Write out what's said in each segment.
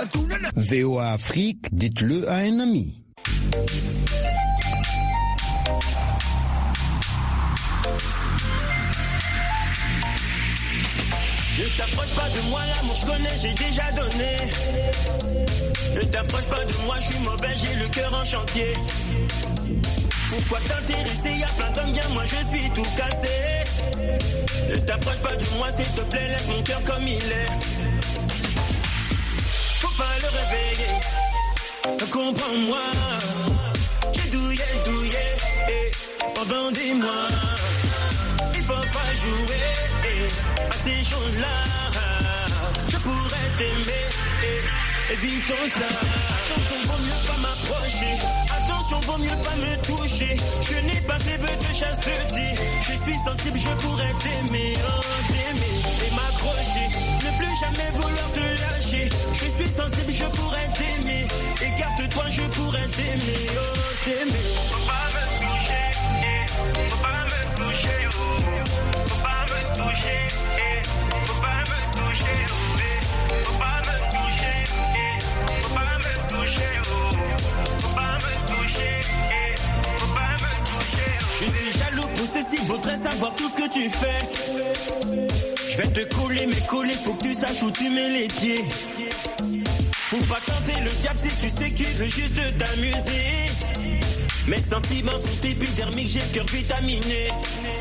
VOA Afrique, dites-le à un ami. Ne t'approche pas de moi, l'amour je connais, j'ai déjà donné. Ne t'approche pas de moi, je suis mauvais, j'ai le cœur en chantier. Pourquoi t'intéresser, y'a plein d'hommes bien, moi je suis tout cassé. Ne t'approche pas de moi, s'il te plaît, laisse mon cœur comme il est. Faut pas le réveiller, comprends-moi. J'ai douillé, pendant des mois. Il faut pas jouer à ces choses-là. Je pourrais t'aimer, évitons ça. Attention, vaut mieux pas m'approcher. Attention, vaut mieux pas me toucher. Je n'ai pas fait vœu de chasteté. Je suis sensible, je pourrais t'aimer, t'aimer et m'accrocher. Ne plus jamais vouloir te lâcher. Je suis sensible, je pourrais t'aimer. Écarte-toi, je pourrais t'aimer, t'aimer. Faut pas me toucher, faut pas me toucher, faut pas me toucher, faut pas me toucher, faut pas me toucher, faut pas me toucher, faut pas me toucher, faut pas me toucher. Je suis jaloux, possessif, voudrais savoir tout ce que tu fais. Je vais te coller, mais coller, faut que tu saches où tu mets les pieds. Faut pas tenter le diable si tu sais que tu veux juste t'amuser. Mes sentiments sont épidermiques, j'ai le cœur vitaminé.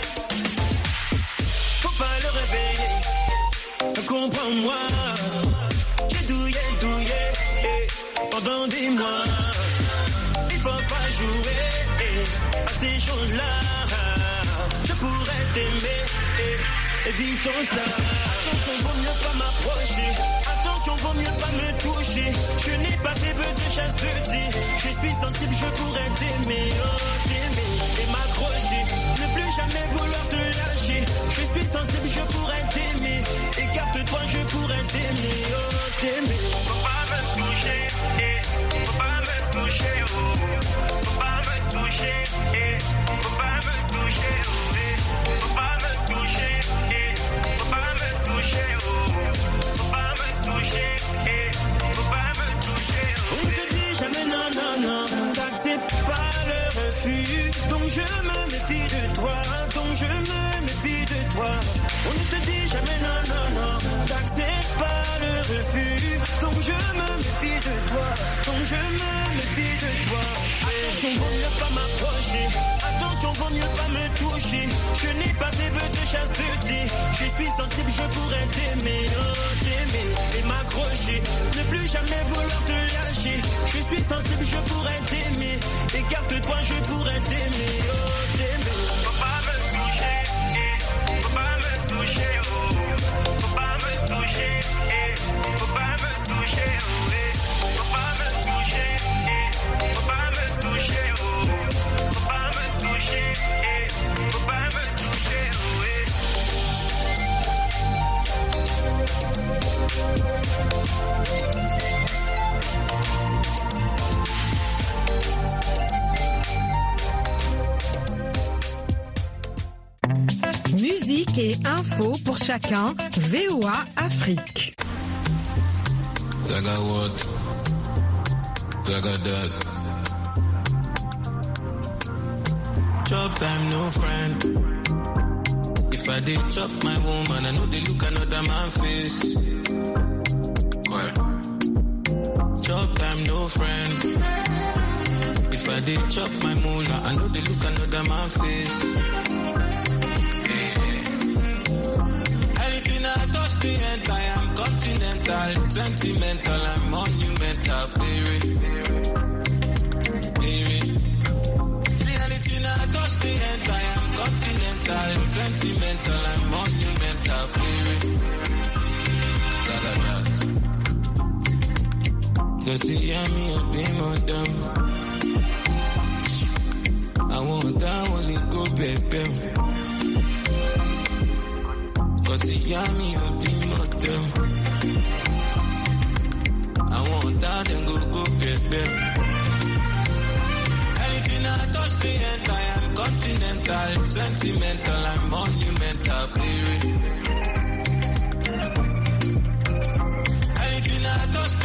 Faut pas le réveiller, comprends-moi. J'ai douillé, pendant des mois. Il faut pas jouer à ces choses-là. Je pourrais t'aimer, évitons ça. Attention, vaut mieux pas m'approcher. Attention, vaut mieux pas me toucher. Je n'ai pas fait vœu de chasteté. Je suis sensible, je pourrais t'aimer, t'aimer et m'accrocher. Ne plus jamais vouloir te lâcher. Je suis sensible, je pourrais t'aimer. Écarte-toi, je pourrais t'aimer, t'aimer. Faut pas me toucher, faut pas me toucher, faut pas me toucher, faut pas me toucher, faut pas me toucher, faut pas me toucher, faut pas me toucher, faut pas me toucher. On te dit jamais non, non, non, t'acceptes pas le refus. Donc je me méfie de toi, donc je me méfie de toi. On ne te dit jamais non, non, non, t'acceptes pas le refus. Donc je me méfie de toi, donc je me méfie de toi. Attention, vaut mieux pas m'approcher. Attention, vaut mieux pas me toucher. Je n'ai pas fait vœu de chasteté. Je suis sensible, je pourrais t'aimer, t'aimer et m'accrocher. Ne plus jamais vouloir te lâcher. Je suis sensible, je pourrais t'aimer. Écarte-toi, je pourrais t'aimer, t'aimer. Faut pas me toucher, faut pas me toucher, faut pas me toucher, faut pas me toucher, faut pas me toucher, faut pas me toucher, faut pas me toucher, faut pas me toucher, Musique et info pour chacun, VOA Afrique. Zaga what? Zaga that. Chop time, no friend. If I did chop my woman, I know they look another man face. What? Chop time, no friend. If I did chop my moolah, I know they look another man face. Anything I touch the end, I am continental, sentimental, I'm monumental, baby. See anything I touch the end, I am continental, sentimental, I'm monumental, baby. Cause you hear me up in my dumb. I want that only go baby. Cause you hear me up in my dumb. I want that and go baby. Anything I touch the end, I am continental, sentimental, I'm monumental.